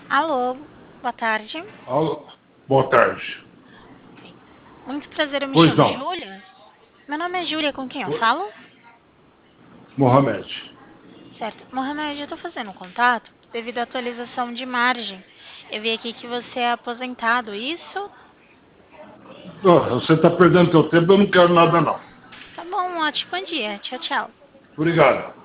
Alô, boa tarde. Alô, boa tarde. Muito prazer, eu me Pois chamo não, Júlia. Meu nome é Júlia, com quem eu falo? Mohamed. Certo. Mohamed, eu tô fazendo um contato devido à atualização de margem. Eu vi aqui que você é aposentado, isso? Você está perdendo seu tempo, eu não quero nada, não. Tá bom, um ótimo dia. Tchau, tchau. Obrigado.